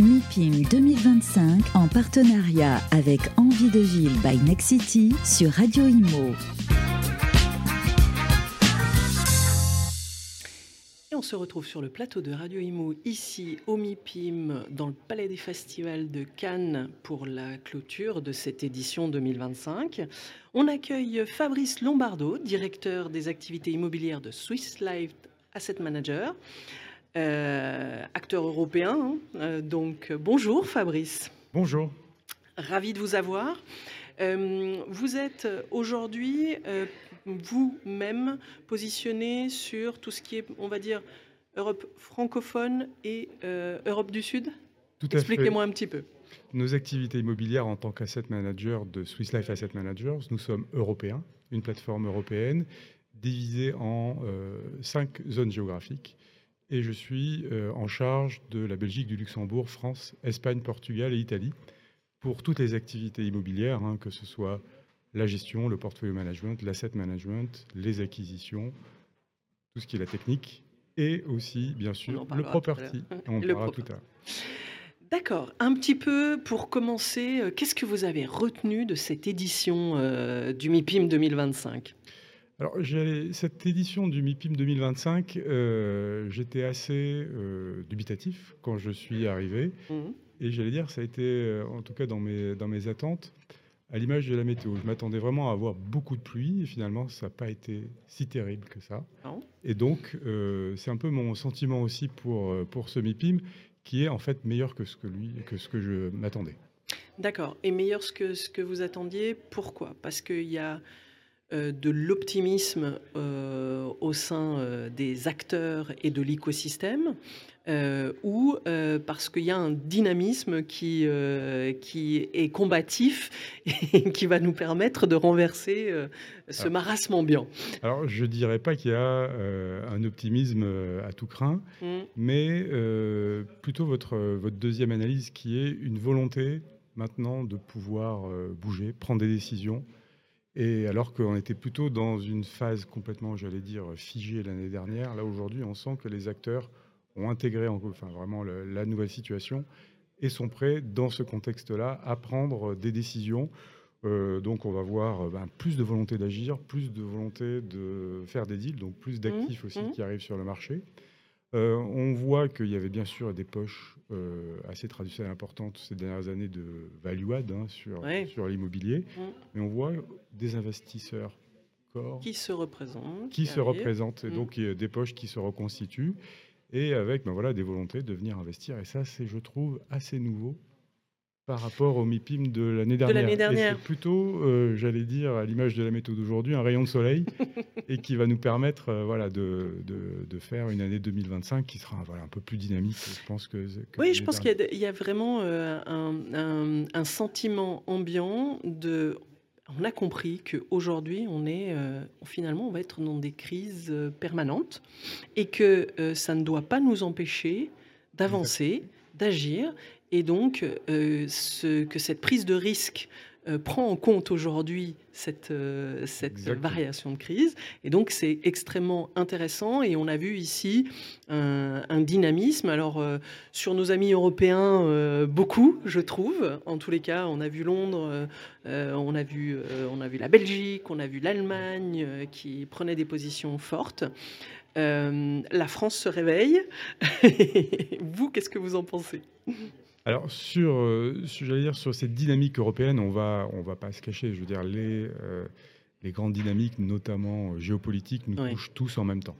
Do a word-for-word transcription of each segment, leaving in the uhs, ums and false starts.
MIPIM deux mille vingt-cinq en partenariat avec Envie de Ville by Nexity sur Radio Imo. Et on se retrouve sur le plateau de Radio Imo, ici au MIPIM, dans le Palais des Festivals de Cannes, pour la clôture de cette édition deux mille vingt-cinq. On accueille Fabrice Lombardo, directeur des activités immobilières de Swiss Life Asset Managers, euh, acteur européen. Hein. Euh, donc bonjour Fabrice. Bonjour. Ravi de vous avoir. Euh, vous êtes aujourd'hui... Euh, vous-même positionné sur tout ce qui est, on va dire, Europe francophone et euh, Europe du Sud. Tout à fait. Expliquez-moi un petit peu. Nos activités immobilières en tant qu'asset manager de Swiss Life Asset Managers, nous sommes européens, une plateforme européenne divisée en euh, cinq zones géographiques. Et je suis euh, en charge de la Belgique, du Luxembourg, France, Espagne, Portugal et Italie pour toutes les activités immobilières, hein, que ce soit la gestion, le portfolio management, l'asset management, les acquisitions, tout ce qui est la technique, et aussi, bien sûr, le property. On en parlera tout à l'heure. D'accord. Un petit peu pour commencer, qu'est-ce que vous avez retenu de cette édition euh, du MIPIM deux mille vingt-cinq ? Alors, cette édition du MIPIM deux mille vingt-cinq, euh, j'étais assez euh, dubitatif quand je suis arrivé. Mmh. Et j'allais dire, ça a été, euh, en tout cas dans mes, dans mes attentes, à l'image de la météo. Je m'attendais vraiment à avoir beaucoup de pluie et finalement, ça n'a pas été si terrible que ça. Non. Et donc, euh, c'est un peu mon sentiment aussi pour, pour ce MIPIM qui est en fait meilleur que ce que, lui, que, ce que je m'attendais. D'accord. Et meilleur que ce que vous attendiez, pourquoi ? Parce qu'il y a euh, de l'optimisme euh, au sein euh, des acteurs et de l'écosystème Euh, ou euh, parce qu'il y a un dynamisme qui, euh, qui est combatif et qui va nous permettre de renverser euh, ce alors, marasme ambiant. Alors, je ne dirais pas qu'il y a euh, un optimisme à tout craint, mmh. mais euh, plutôt votre, votre deuxième analyse qui est une volonté maintenant de pouvoir euh, bouger, prendre des décisions. Et alors qu'on était plutôt dans une phase complètement, j'allais dire, figée l'année dernière, là aujourd'hui, on sent que les acteurs ont intégré enfin, vraiment le, la nouvelle situation et sont prêts, dans ce contexte-là, à prendre des décisions. Euh, donc, on va voir ben, plus de volonté d'agir, plus de volonté de faire des deals, donc plus d'actifs mmh, aussi mmh. qui arrivent sur le marché. Euh, on voit qu'il y avait bien sûr des poches euh, assez traditionnelles importantes ces dernières années de value-add hein, sur, ouais. sur l'immobilier, mmh. mais on voit des investisseurs corps qui se représentent, qui, qui se représentent, et mmh. donc des poches qui se reconstituent. Et avec ben voilà, des volontés de venir investir. Et ça, c'est, je trouve, assez nouveau par rapport au MIPIM de l'année dernière. De l'année dernière. Et c'est plutôt, euh, j'allais dire, à l'image de la méthode d'aujourd'hui, un rayon de soleil et qui va nous permettre euh, voilà, de, de, de faire une année deux mille vingt-cinq qui sera voilà, un peu plus dynamique, je pense. Que, que oui, je pense qu'il y a, il y a vraiment euh, un, un, un sentiment ambiant de... On a compris qu'aujourd'hui, on est euh, finalement, on va être dans des crises euh, permanentes et que euh, ça ne doit pas nous empêcher d'avancer, d'agir. Et donc, euh, ce, que cette prise de risque euh, prend en compte aujourd'hui cette, euh, cette variation de crise. Et donc, c'est extrêmement intéressant. Et on a vu ici un, un dynamisme. Alors, euh, sur nos amis européens, euh, beaucoup, je trouve. En tous les cas, on a vu Londres, euh, on, a vu, euh, on a vu la Belgique, on a vu l'Allemagne euh, qui prenaient des positions fortes. Euh, la France se réveille. Vous, qu'est-ce que vous en pensez ? Alors, sur, euh, sur, j'allais dire, sur cette dynamique européenne, on va, on va pas se cacher. Je veux dire, les, euh, les grandes dynamiques, notamment euh, géopolitiques, nous oui. touchent tous en même temps.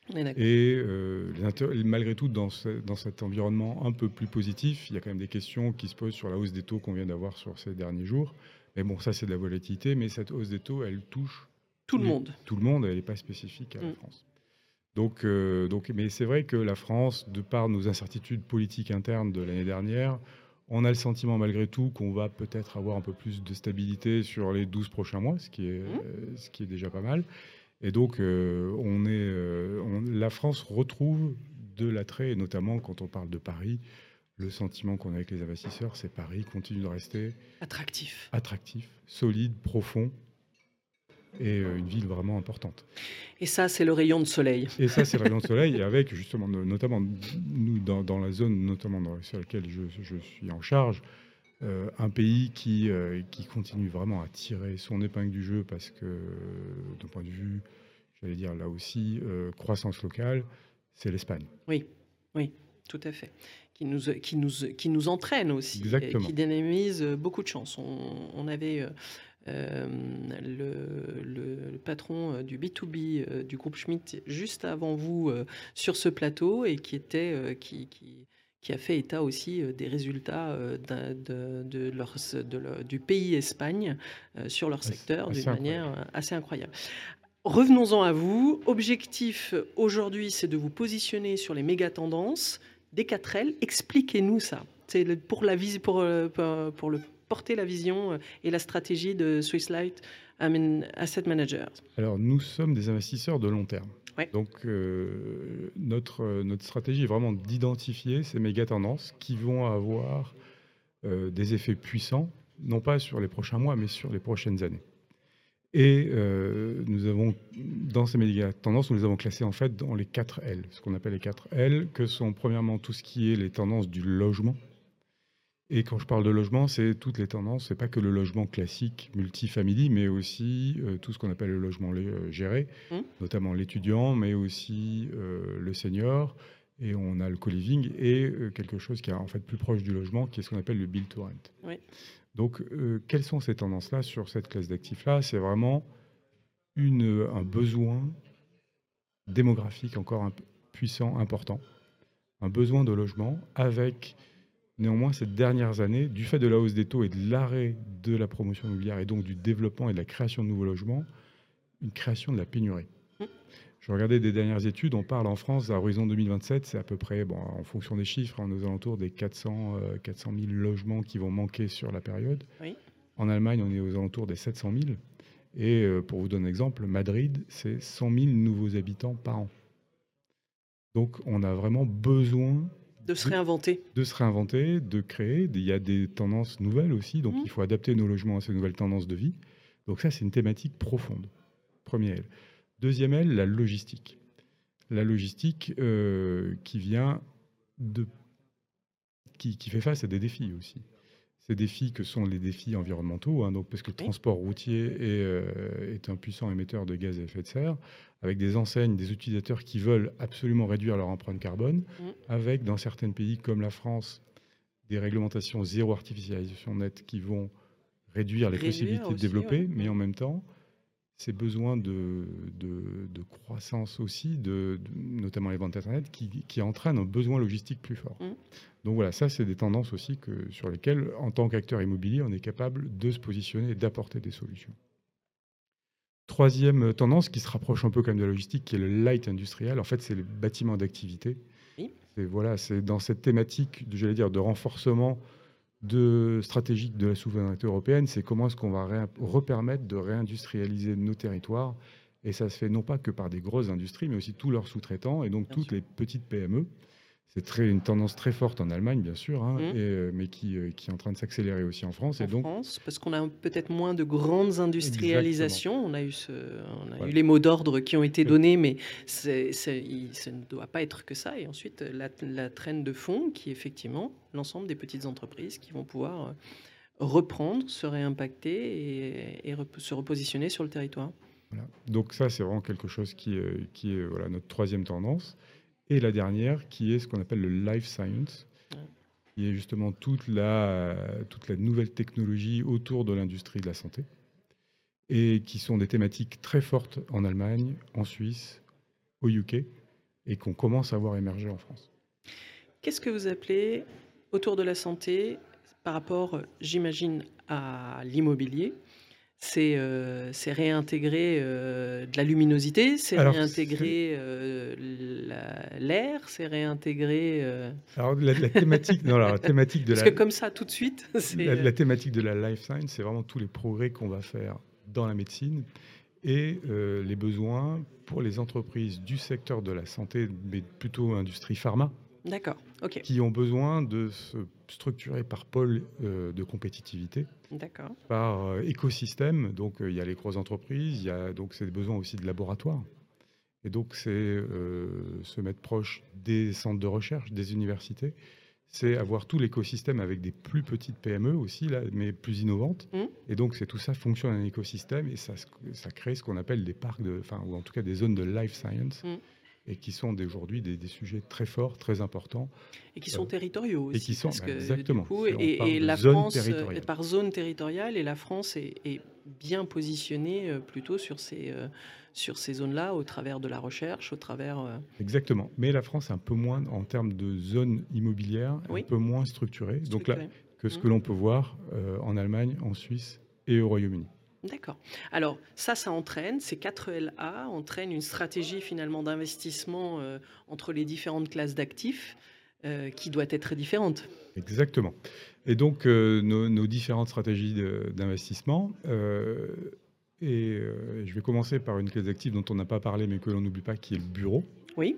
Et euh, les, malgré tout, dans, ce, dans cet environnement un peu plus positif, il y a quand même des questions qui se posent sur la hausse des taux qu'on vient d'avoir sur ces derniers jours. Mais bon, ça, c'est de la volatilité. Mais cette hausse des taux, elle touche tout le monde. Tout le monde. Elle n'est pas spécifique à la mm. France. Donc, euh, donc, mais c'est vrai que la France, de par nos incertitudes politiques internes de l'année dernière, on a le sentiment malgré tout qu'on va peut-être avoir un peu plus de stabilité sur les douze prochains mois, ce qui est, mmh. euh, ce qui est déjà pas mal. Et donc, euh, on est, euh, on, la France retrouve de l'attrait, et notamment quand on parle de Paris, le sentiment qu'on a avec les investisseurs, c'est Paris continue de rester attractif, attractif, solide, profond. et une ville vraiment importante. Et ça, c'est le rayon de soleil. Et ça, c'est le rayon de soleil, et avec justement, notamment, nous, dans, dans la zone notamment dans, sur laquelle je, je suis en charge, euh, un pays qui, euh, qui continue vraiment à tirer son épingle du jeu parce que, d'un point de vue, j'allais dire là aussi, euh, croissance locale, c'est l'Espagne. Oui, oui, tout à fait. Qui nous, qui nous, qui nous entraîne aussi, Exactement. Et qui dynamise beaucoup de chances. On, on avait... Euh, Euh, le, le, le patron du B deux B euh, du groupe Schmitt juste avant vous euh, sur ce plateau et qui, était, euh, qui, qui, qui a fait état aussi euh, des résultats euh, de, de leur, de leur, du pays Espagne euh, sur leur secteur d'une manière assez incroyable. Revenons-en à vous. Objectif aujourd'hui, c'est de vous positionner sur les méga tendances des quatre L. Expliquez-nous ça. C'est pour, la vis- pour, pour, pour le porter la vision et la stratégie de Swiss Life Asset Managers. Alors, nous sommes des investisseurs de long terme. Ouais. Donc, euh, notre, notre stratégie est vraiment d'identifier ces méga tendances qui vont avoir euh, des effets puissants, non pas sur les prochains mois, mais sur les prochaines années. Et euh, nous avons, dans ces méga tendances, nous les avons classées en fait dans les quatre L, ce qu'on appelle les quatre L, que sont premièrement tout ce qui est les tendances du logement. Et quand je parle de logement, c'est toutes les tendances, c'est pas que le logement classique multifamily, mais aussi euh, tout ce qu'on appelle le logement euh, géré, mmh. notamment l'étudiant, mais aussi euh, le senior, et on a le co-living, et euh, quelque chose qui est en fait plus proche du logement, qui est ce qu'on appelle le build to rent. Oui. Donc, euh, quelles sont ces tendances-là sur cette classe d'actifs-là? C'est vraiment une, un besoin démographique encore un peu puissant, important, un besoin de logement avec... Néanmoins, ces dernières années, du fait de la hausse des taux et de l'arrêt de la promotion immobilière et donc du développement et de la création de nouveaux logements, une création de la pénurie. Je regardais des dernières études, on parle en France, à horizon deux mille vingt-sept, c'est à peu près, bon, en fonction des chiffres, on est aux alentours des quatre cents, euh, quatre cent mille logements qui vont manquer sur la période. Oui. En Allemagne, on est aux alentours des sept cent mille. Et euh, pour vous donner un exemple, Madrid, c'est cent mille nouveaux habitants par an. Donc, on a vraiment besoin... De se réinventer. De, de se réinventer, de créer. Il y a des tendances nouvelles aussi, donc mmh. il faut adapter nos logements à ces nouvelles tendances de vie. Donc ça, c'est une thématique profonde. Premier L. Deuxième L, la logistique. La logistique euh, qui vient de... Qui, qui fait face à des défis aussi. Ces défis que sont les défis environnementaux, hein, donc parce que le oui. transport routier est, euh, est un puissant émetteur de gaz à effet de serre, avec des enseignes, des utilisateurs qui veulent absolument réduire leur empreinte carbone, mmh. avec, dans certains pays comme la France, des réglementations zéro artificialisation nette qui vont réduire les réduire possibilités aussi, de développer, ouais. mais en même temps, ces besoins de, de, de croissance aussi, de, de, notamment les ventes Internet, qui, qui entraînent un besoin logistique plus fort. Mmh. Donc voilà, ça, c'est des tendances aussi que, sur lesquelles, en tant qu'acteur immobilier, on est capable de se positionner et d'apporter des solutions. Troisième tendance qui se rapproche un peu quand même de la logistique, qui est le light industriel. En fait, c'est les bâtiments d'activité. Oui. C'est, voilà, c'est dans cette thématique, de, j'allais dire, de renforcement de stratégique de la souveraineté européenne, c'est comment est-ce qu'on va ré- repermettre de réindustrialiser nos territoires. Et ça se fait non pas que par des grosses industries, mais aussi tous leurs sous-traitants et donc bien toutes sûr. Les petites P M E. C'est très, une tendance très forte en Allemagne, bien sûr, hein, mmh. et, euh, mais qui, euh, qui est en train de s'accélérer aussi en France. En et donc, France, parce qu'on a peut-être moins de grandes industrialisations. Exactement. On a eu, ce, on a voilà. eu les mots d'ordre qui ont été donnés, mais c'est, c'est, il, ça ne doit pas être que ça. Et ensuite, la, la traîne de fond, qui est effectivement l'ensemble des petites entreprises qui vont pouvoir reprendre, se réimpacter et, et rep- se repositionner sur le territoire. Voilà. Donc ça, c'est vraiment quelque chose qui, euh, qui est voilà, notre troisième tendance. Et la dernière, qui est ce qu'on appelle le life science, ouais. qui est justement toute la, toute la nouvelle technologie autour de l'industrie de la santé, et qui sont des thématiques très fortes en Allemagne, en Suisse, au U K, et qu'on commence à voir émerger en France. Qu'est-ce que vous appelez autour de la santé par rapport, j'imagine, à l'immobilier ? C'est, euh, c'est réintégrer euh, de la luminosité, c'est Alors, réintégrer c'est... Euh, la, l'air, c'est réintégrer... Euh... Alors, la, la thématique, non, alors, la thématique de Parce la... que comme ça, tout de suite... C'est... La, la thématique de la life science, c'est vraiment tous les progrès qu'on va faire dans la médecine et euh, les besoins pour les entreprises du secteur de la santé, mais plutôt industrie pharma, D'accord, ok. qui ont besoin de se structurer par pôle euh, de compétitivité, D'accord. par euh, écosystème. Donc, euh, il y a les grosses entreprises, il y a donc c'est des besoins aussi de laboratoires. Et donc, c'est euh, se mettre proche des centres de recherche, des universités. C'est avoir tout l'écosystème avec des plus petites P M E aussi, là, mais plus innovantes. Mmh. Et donc, c'est tout ça fonctionne en écosystème et ça, ça crée ce qu'on appelle des parcs, de, enfin, ou en tout cas des zones de life science, Mmh. et qui sont aujourd'hui des, des sujets très forts, très importants. Et qui sont Euh, territoriaux aussi. et qui sont, parce bah, que, exactement. Du coup, C'est- on et, parle et de la zone France territoriale. est par zone territoriale, et la France est, est bien positionnée euh, plutôt sur ces, euh, sur ces zones-là, au travers de la recherche, au travers... euh, Exactement. Mais la France est un peu moins, en termes de zone immobilière, Oui. un peu moins structurée. Donc là, structurée. que ce Mmh. que l'on peut voir euh, en Allemagne, en Suisse et au Royaume-Uni. D'accord. Alors ça, ça entraîne, ces quatre L A entraînent une stratégie finalement d'investissement euh, entre les différentes classes d'actifs euh, qui doit être différente. Exactement. Et donc, euh, nos, nos différentes stratégies de- d'investissement, euh, et euh, je vais commencer par une classe d'actifs dont on n'a pas parlé, mais que l'on n'oublie pas, qui est le bureau. Oui.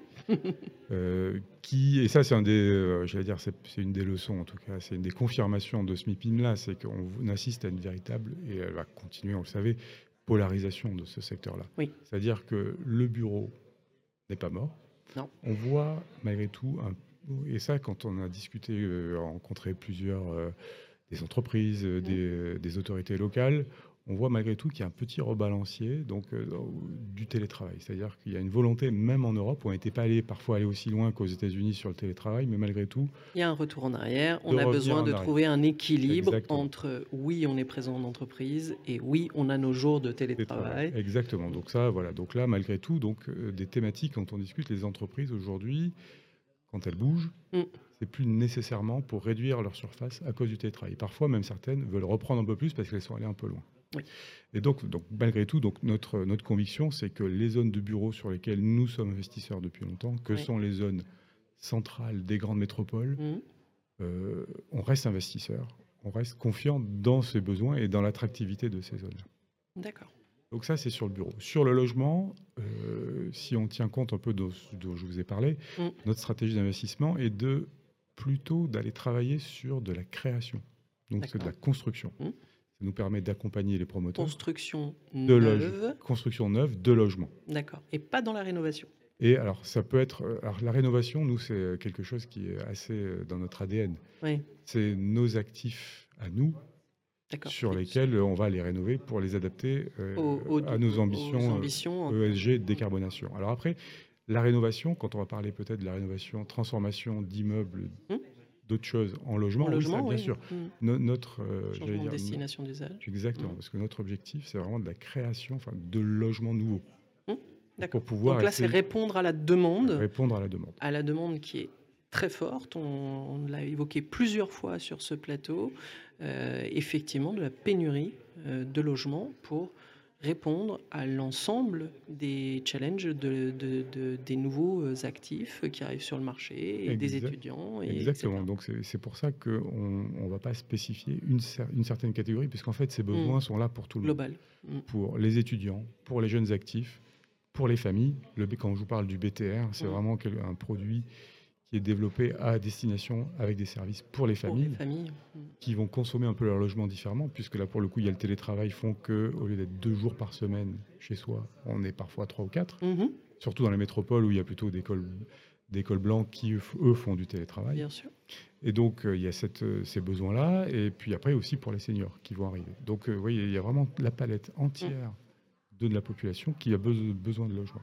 Euh, qui, et ça, c'est un des, euh, j'allais dire, c'est c'est une des leçons, en tout cas, c'est une des confirmations de ce MIPIM-là, c'est qu'on assiste à une véritable, et elle va continuer, on le savait, polarisation de ce secteur-là. Oui. C'est-à-dire que le bureau n'est pas mort. Non. On voit malgré tout, un, et ça, quand on a discuté, euh, rencontré plusieurs euh, des entreprises, euh, des, des autorités locales, on voit malgré tout qu'il y a un petit rebalancier donc, euh, du télétravail. C'est-à-dire qu'il y a une volonté, même en Europe, on n'était pas allé parfois aller aussi loin qu'aux États-Unis sur le télétravail, mais malgré tout, Il y a un retour en arrière. On de a revenir besoin en de arrière. trouver un équilibre Exactement. entre oui, on est présent en entreprise et oui, on a nos jours de télétravail. télétravail. Exactement. Donc ça, voilà. Donc là, malgré tout, donc euh, des thématiques quand on discute les entreprises aujourd'hui, quand elles bougent, Mm. c'est plus nécessairement pour réduire leur surface à cause du télétravail. Parfois, même certaines veulent reprendre un peu plus parce qu'elles sont allées un peu loin. Oui. Et donc, donc, malgré tout, donc notre, notre conviction, c'est que les zones de bureaux sur lesquelles nous sommes investisseurs depuis longtemps, que Oui. sont les zones centrales des grandes métropoles, Mm. euh, on reste investisseur, on reste confiant dans ces besoins et dans l'attractivité de ces zones-là. D'accord. Donc ça, c'est sur le bureau. Sur le logement, euh, si on tient compte un peu de ce dont je vous ai parlé, Mm. notre stratégie d'investissement est de plutôt d'aller travailler sur de la création. Donc c'est de la D'accord. construction. Mm. Ça nous permet d'accompagner les promoteurs Construction de loge, neuve. construction neuve de logements. D'accord. Et pas dans la rénovation. Et alors ça peut être, euh, alors la rénovation, nous c'est quelque chose qui est assez euh, dans notre A D N. Oui. C'est nos actifs à nous D'accord. sur Et lesquels on va les rénover pour les adapter euh, Au- au- à nos aux ambitions, ambitions en- euh, E S G de décarbonation. Alors après, la rénovation, quand on va parler peut-être de la rénovation, transformation d'immeubles, Hmm. d'autres choses en logement, en oui, logement, ça, bien oui. sûr. Mm. No- notre, euh, j'allais Changement de dire, destination d'usage. exactement, Hmm. parce que notre objectif, c'est vraiment de la création, enfin, de logements nouveaux. Hmm. D'accord. Pour pouvoir Donc là, c'est essayer répondre à la demande, répondre à la demande. à la demande qui est très forte. On, on l'a évoqué plusieurs fois sur ce plateau. Euh, effectivement, de la pénurie euh, de logements pour répondre à l'ensemble des challenges de, de- de- des nouveaux euh, actifs qui arrivent sur le marché et des Exact- étudiants. Et Exactement. et cetera. Donc c'est c'est pour ça qu'on ne va pas spécifier une, cer- une certaine catégorie, puisqu'en fait, ces besoins sont là pour tout le monde. Global. Mm. Pour les étudiants, pour les jeunes actifs, pour les familles. Le, B- quand je vous parle du B T R, c'est Mm. vraiment quel- un produit qui est développé à destination avec des services pour les Pour familles les familles. Mm. qui vont consommer un peu leur logement différemment, puisque là, pour le coup, il y a le télétravail, font qu'au lieu d'être deux jours par semaine chez soi, on est parfois trois ou quatre, Mhm. surtout dans les métropoles où il y a plutôt des cols, des cols blancs qui, eux, font du télétravail. Bien sûr. Et donc, euh, il y a cette, euh, ces besoins-là, et puis après aussi pour les seniors qui vont arriver. Donc, euh, vous voyez, il y a vraiment la palette entière de, de la population qui a beso- besoin de logement.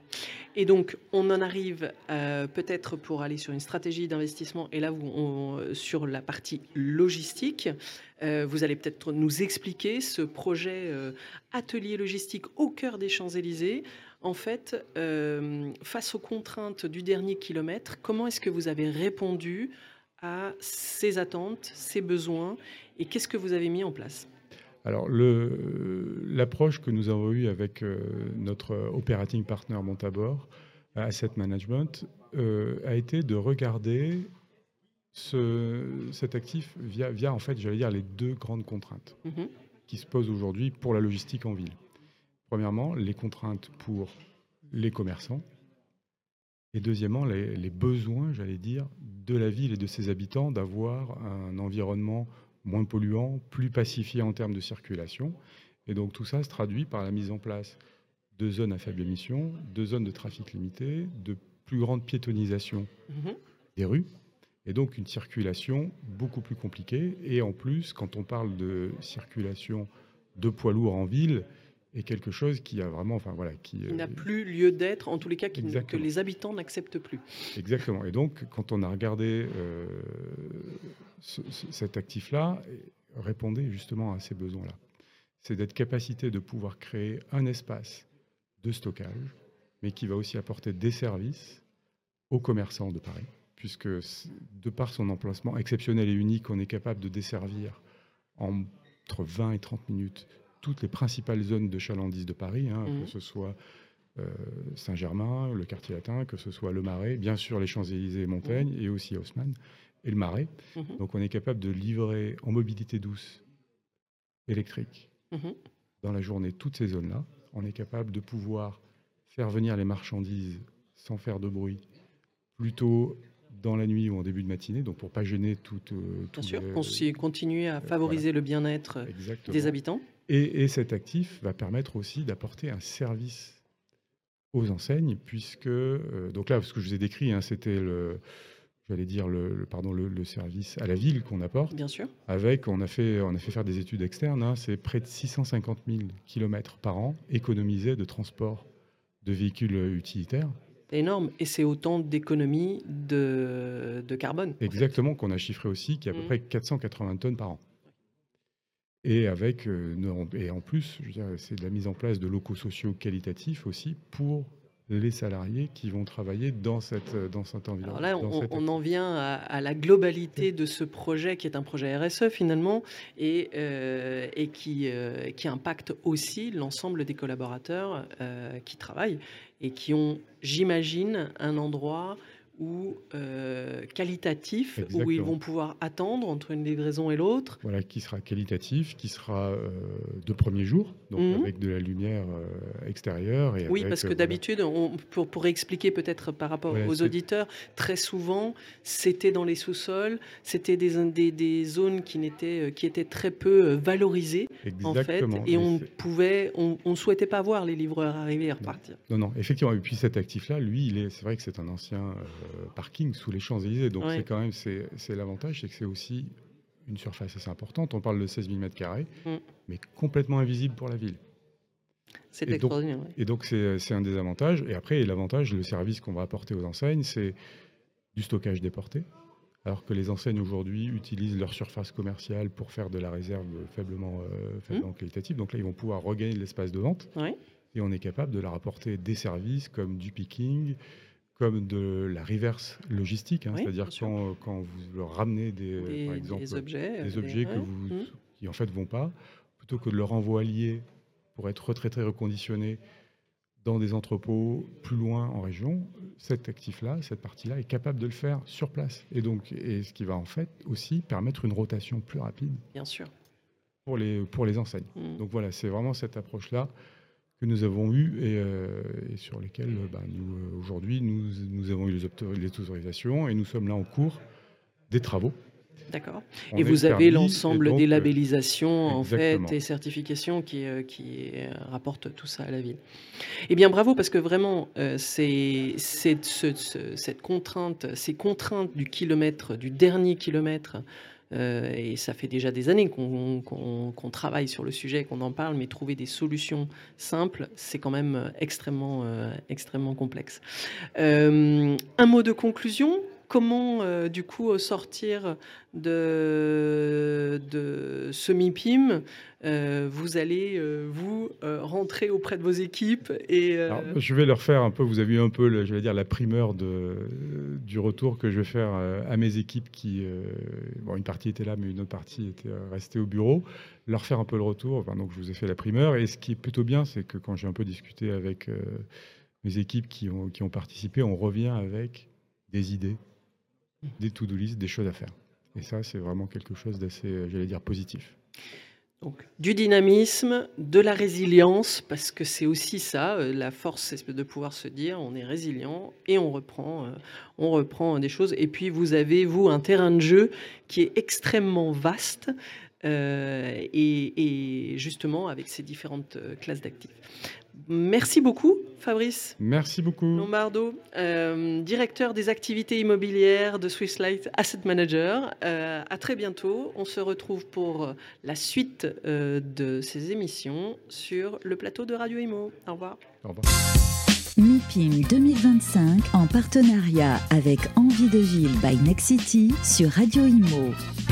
Et donc, on en arrive euh, peut-être pour aller sur une stratégie d'investissement. Et là, vous, on- sur la partie logistique, euh, vous allez peut-être nous expliquer ce projet euh, atelier logistique au cœur des Champs-Élysées. En fait, euh, face aux contraintes du dernier kilomètre, comment est-ce que vous avez répondu à ces attentes, ces besoins, et qu'est-ce que vous avez mis en place? Alors, le- l'approche que nous avons eue avec euh, notre operating partner Montabor, Asset Management, euh, a été de regarder ce- cet actif via, via, en fait, j'allais dire, les deux grandes contraintes Mhm. qui se posent aujourd'hui pour la logistique en ville. Premièrement, les contraintes pour les commerçants, Et deuxièmement, les, les besoins, j'allais dire, de la ville et de ses habitants d'avoir un environnement moins polluant, plus pacifié en termes de circulation. Et donc tout ça se traduit par la mise en place de zones à faible émission, de zones de trafic limité, de plus grande piétonisation mmh. des rues, et donc une circulation beaucoup plus compliquée. Et en plus, quand on parle de circulation de poids lourds en ville, est quelque chose qui a vraiment, enfin voilà, qui n'a euh, plus lieu d'être, en tous les cas, qui, que les habitants n'acceptent plus. Exactement. Et donc, quand on a regardé euh, ce, ce, cet actif-là, répondait justement à ces besoins-là. C'est d'être capacité de pouvoir créer un espace de stockage, mais qui va aussi apporter des services aux commerçants de Paris, puisque de par son emplacement exceptionnel et unique, on est capable de desservir en, entre vingt et trente minutes toutes les principales zones de chalandise de Paris, hein, mmh. que ce soit euh, Saint-Germain, le quartier latin, que ce soit le Marais, bien sûr les Champs-Élysées et Montaigne, mmh. et aussi Haussmann et le Marais. Mmh. Donc on est capable de livrer en mobilité douce, électrique, mmh. dans la journée toutes ces zones-là. On est capable de pouvoir faire venir les marchandises sans faire de bruit, plutôt dans la nuit ou en début de matinée, donc pour ne pas gêner tout... Euh, bien sûr, les... continuer à favoriser euh, voilà. le bien-être Exactement. Des habitants. Et, et cet actif va permettre aussi d'apporter un service aux enseignes, puisque... Euh, donc là, ce que je vous ai décrit, hein, c'était le... J'allais dire le, le, pardon, le, le service à la ville qu'on apporte. Bien sûr. Avec, on a fait, on a fait faire des études externes, hein, c'est près de six cent cinquante mille kilomètres par an économisés de transport de véhicules utilitaires. C'est énorme, et c'est autant d'économies de, de carbone. Exactement, en fait. Qu'on a chiffré aussi, qui est à peu mmh. près quatre cent quatre-vingts tonnes par an. Et, avec, euh, et en plus, je veux dire, c'est de la mise en place de locaux sociaux qualitatifs aussi pour les salariés qui vont travailler dans, cette, dans cet environnement. Alors là, on, on en vient à, à la globalité de ce projet qui est un projet R S E finalement et, euh, et qui, euh, qui impacte aussi l'ensemble des collaborateurs euh, qui travaillent et qui ont, j'imagine, un endroit où, euh, qualitatif, Exactement. Où ils vont pouvoir attendre entre une livraison et l'autre. Voilà, qui sera qualitatif, qui sera euh, de premier jour, donc mmh. avec de la lumière euh, extérieure. Et oui, avec, parce que euh, d'habitude, voilà. on, pour, pour expliquer peut-être par rapport voilà, aux c'est... auditeurs, très souvent, c'était dans les sous-sols, c'était des, des, des zones qui, n'étaient, qui étaient très peu valorisées, Exactement. En fait, et, et on pouvait, on ne souhaitait pas voir les livreurs arriver et repartir. Non, non, effectivement. Et puis cet actif-là, lui, il est, c'est vrai que c'est un ancien... Euh, parking sous les Champs-Élysées, donc ouais. c'est quand même c'est, c'est l'avantage, c'est que c'est aussi une surface assez importante. On parle de seize mille mètres carrés, mm. mais complètement invisible pour la ville. C'est et extraordinaire. Donc, ouais. Et donc c'est, c'est un des avantages. Et après, l'avantage, le service qu'on va apporter aux enseignes, c'est du stockage déporté, alors que les enseignes aujourd'hui utilisent leur surface commerciale pour faire de la réserve faiblement, euh, faiblement mm. qualitative. Donc là, ils vont pouvoir regagner de l'espace de vente, ouais. et on est capable de leur apporter des services comme du picking, comme de la reverse logistique, hein, oui, c'est-à-dire quand, quand vous leur ramenez des, des, par exemple, des objets, des objets des... que vous, mmh. qui en fait vont pas, plutôt que de leur envoyer pour être retraités, reconditionnés dans des entrepôts plus loin en région, cet actif-là, cette partie-là est capable de le faire sur place. Et donc, et ce qui va en fait aussi permettre une rotation plus rapide. Bien sûr. Pour les, pour les enseignes. Mmh. Donc voilà, c'est vraiment cette approche-là que nous avons eu et, euh, et sur lesquels bah, nous, euh, aujourd'hui nous, nous avons eu les, autor- les autorisations et nous sommes là en cours des travaux. D'accord. On et vous avez l'ensemble donc, des labellisations en fait, et certifications qui, euh, qui euh, rapportent tout ça à la ville. Eh bien bravo, parce que vraiment euh, c'est, c'est ce, ce, cette contrainte, ces contraintes du kilomètre, du dernier kilomètre, Euh, et ça fait déjà des années qu'on, qu'on, qu'on travaille sur le sujet, qu'on en parle, mais trouver des solutions simples, c'est quand même extrêmement, euh, extrêmement complexe. Euh, un mot de conclusion. Comment, euh, du coup, sortir de, de ce M I P I M euh, vous allez, euh, vous, euh, rentrer auprès de vos équipes et... Euh... Alors, je vais leur faire un peu, vous avez eu un peu, le, je vais dire, la primeur de, du retour que je vais faire à mes équipes qui... Euh, bon, une partie était là, mais une autre partie était restée au bureau. Leur faire un peu le retour. Enfin, donc, je vous ai fait la primeur. Et ce qui est plutôt bien, c'est que quand j'ai un peu discuté avec euh, mes équipes qui ont, qui ont participé, on revient avec des idées, des to-do list, des choses à faire. Et ça, c'est vraiment quelque chose d'assez, j'allais dire, positif. Donc, du dynamisme, de la résilience, parce que c'est aussi ça, euh, la force, c'est de pouvoir se dire on est résilient et on reprend, euh, on reprend des choses. Et puis vous avez, vous, un terrain de jeu qui est extrêmement vaste euh, et, et justement avec ces différentes euh, classes d'actifs. Merci beaucoup, Fabrice. Merci beaucoup. Lombardo, euh, directeur des activités immobilières de Swiss Life Asset Manager. Euh, à très bientôt. On se retrouve pour la suite euh, de ces émissions sur le plateau de Radio Imo. Au revoir. Au revoir. MIPIM deux mille vingt-cinq en partenariat avec Envie de Ville by Nexity sur Radio Imo.